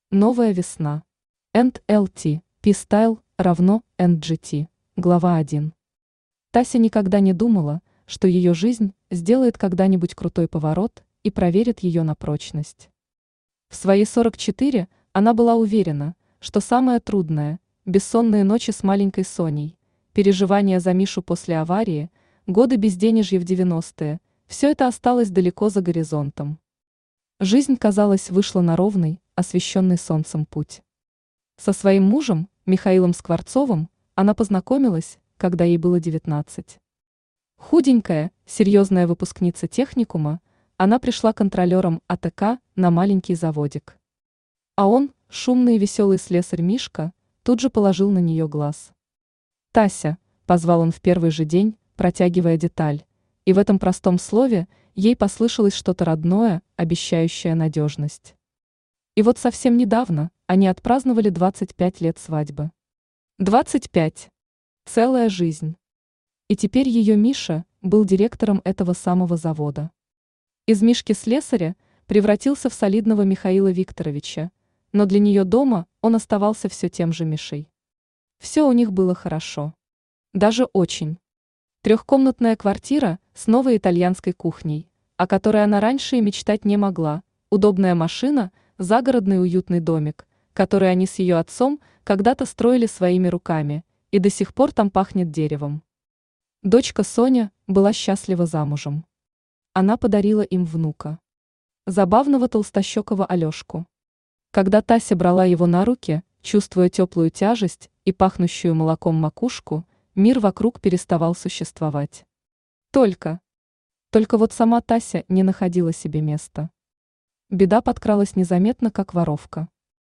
Новая весна. NLT, P-Style равно NGT. Глава 1. Тася никогда не думала, что ее жизнь сделает когда-нибудь крутой поворот и проверит ее на прочность. В свои 44 она была уверена, что самое трудное – бессонные ночи с маленькой Соней, переживания за Мишу после аварии, годы безденежья в 90-е – все это осталось далеко за горизонтом. Жизнь, казалось, вышла на ровный, освещенный солнцем путь. Со своим мужем, Михаилом Скворцовым, она познакомилась, когда ей было 19. Худенькая, серьезная выпускница техникума, она пришла контролером АТК на маленький заводик. А он, шумный и веселый слесарь Мишка, тут же положил на нее глаз. «Тася», – позвал он в первый же день, протягивая деталь, и в этом простом слове ей послышалось что-то родное, обещающее надежность. И вот совсем недавно они отпраздновали 25 лет свадьбы. 25. Целая жизнь. И теперь ее Миша был директором этого самого завода. Из Мишки-слесаря превратился в солидного Михаила Викторовича, но для нее дома он оставался все тем же Мишей. Все у них было хорошо. Даже очень. Трехкомнатная квартира с новой итальянской кухней, о которой она раньше и мечтать не могла, удобная машина, загородный уютный домик, который они с ее отцом когда-то строили своими руками, и до сих пор там пахнет деревом. Дочка Соня была счастлива замужем. Она подарила им внука. Забавного толстощекого Алешку. Когда Тася брала его на руки, чувствуя теплую тяжесть и пахнущую молоком макушку, мир вокруг переставал существовать. Только вот сама Тася не находила себе места. Беда подкралась незаметно, как воровка.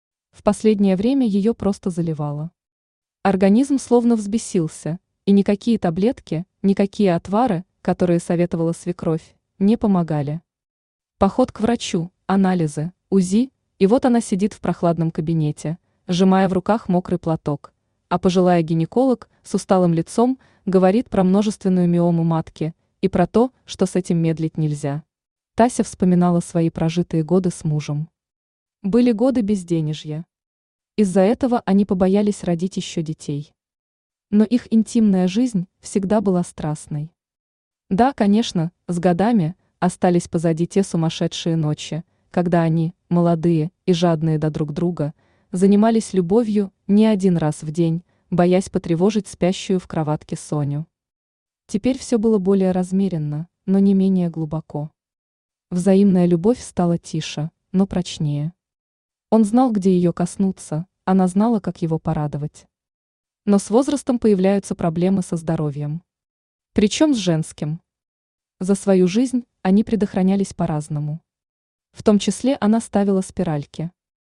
В последнее время ее просто заливало. Организм словно взбесился, и никакие таблетки, никакие отвары, которые советовала свекровь, не помогали. Поход к врачу, анализы, УЗИ, и вот она сидит в прохладном кабинете, сжимая в руках мокрый платок, а пожилая гинеколог с усталым лицом говорит про множественную миому матки и про то, что с этим медлить нельзя. Тася вспоминала свои прожитые годы с мужем. Были годы безденежья. Из-за этого они побоялись родить еще детей. Но их интимная жизнь всегда была страстной. Да, конечно, с годами остались позади те сумасшедшие ночи, когда они, молодые и жадные до друг друга, занимались любовью не один раз в день, боясь потревожить спящую в кроватке Соню. Теперь все было более размеренно, но не менее глубоко. Взаимная любовь стала тише, но прочнее. Он знал, где ее коснуться, она знала, как его порадовать. Но с возрастом появляются проблемы со здоровьем. Причем с женским. За свою жизнь они предохранялись по-разному. В том числе она ставила спиральки.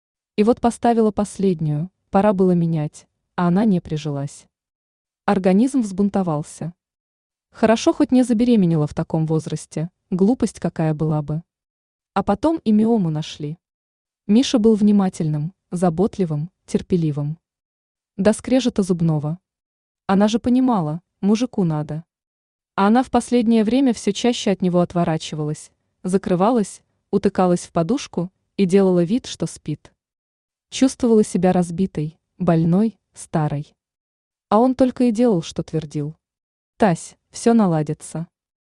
И вот поставила последнюю, пора было менять, а она не прижилась. Организм взбунтовался. Хорошо хоть не забеременела в таком возрасте, глупость какая была бы. А потом и миому нашли. Миша был внимательным, заботливым, терпеливым. До скрежета зубного. Она же понимала, мужику надо. А она в последнее время все чаще от него отворачивалась, закрывалась, утыкалась в подушку и делала вид, что спит. Чувствовала себя разбитой, больной, старой. А он только и делал, что твердил. «Тась, все наладится.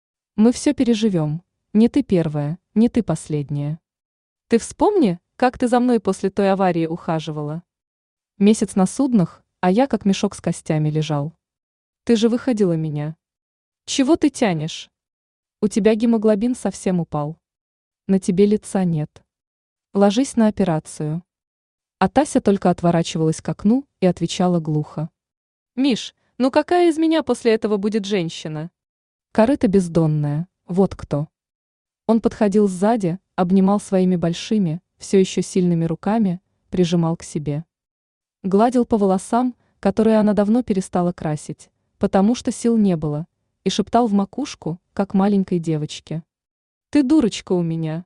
Мы все переживем. Не ты первая, не ты последняя. Ты вспомни, как ты за мной после той аварии ухаживала. Месяц на суднах, а я как мешок с костями лежал. Ты же выходила меня. Чего ты тянешь? У тебя гемоглобин совсем упал. На тебе лица нет. Ложись на операцию». А Тася только отворачивалась к окну и отвечала глухо. «Миш, ну какая из меня после этого будет женщина? Корыто бездонная, вот кто». Он подходил сзади, обнимал своими большими, все еще сильными руками, прижимал к себе. Гладил по волосам, которые она давно перестала красить, потому что сил не было, и шептал в макушку, как маленькой девочке. «Ты дурочка у меня.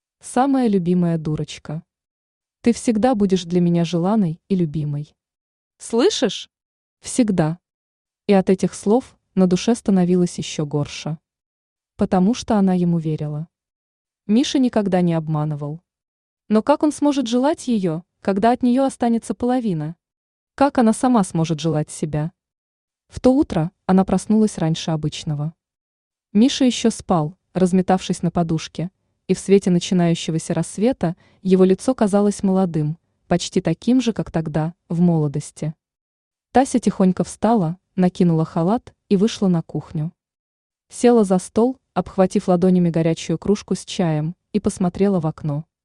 Самая любимая дурочка. Ты всегда будешь для меня желанной и любимой. Слышишь? Всегда». И от этих слов на душе становилось еще горше. Потому что она ему верила. Миша никогда не обманывал. Но как он сможет желать ее, когда от нее останется половина? Как она сама сможет желать себя? В то утро она проснулась раньше обычного. Миша еще спал, разметавшись на подушке, и в свете начинающегося рассвета его лицо казалось молодым, почти таким же, как тогда, в молодости. Тася тихонько встала, накинула халат и вышла на кухню. Села за стол, обхватив ладонями горячую кружку с чаем, и посмотрела в окно.